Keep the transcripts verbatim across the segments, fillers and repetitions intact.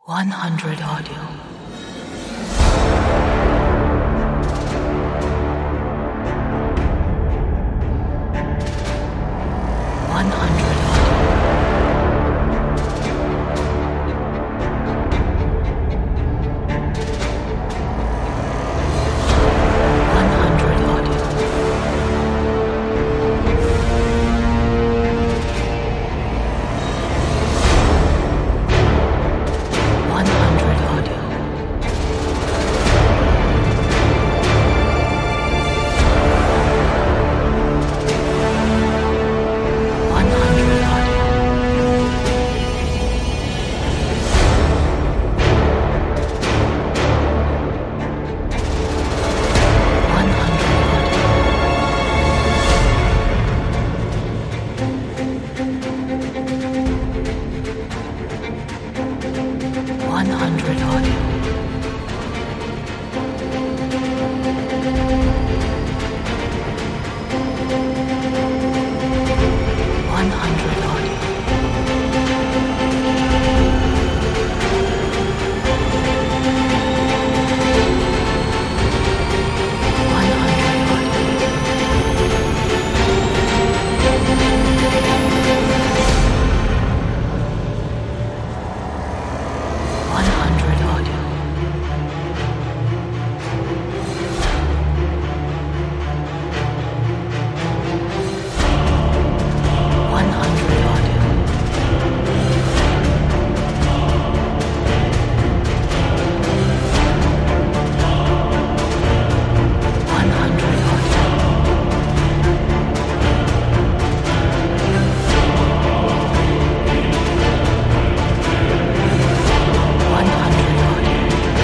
one hundred audio. one hundred one hundred audio. one hundred audio. one hundred audio. one hundred audio. one hundred audio. one hundred audio. one hundred audio.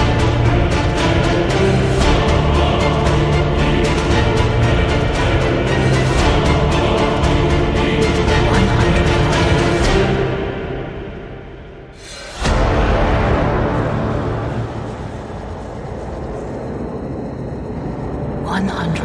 one hundred audio. one hundred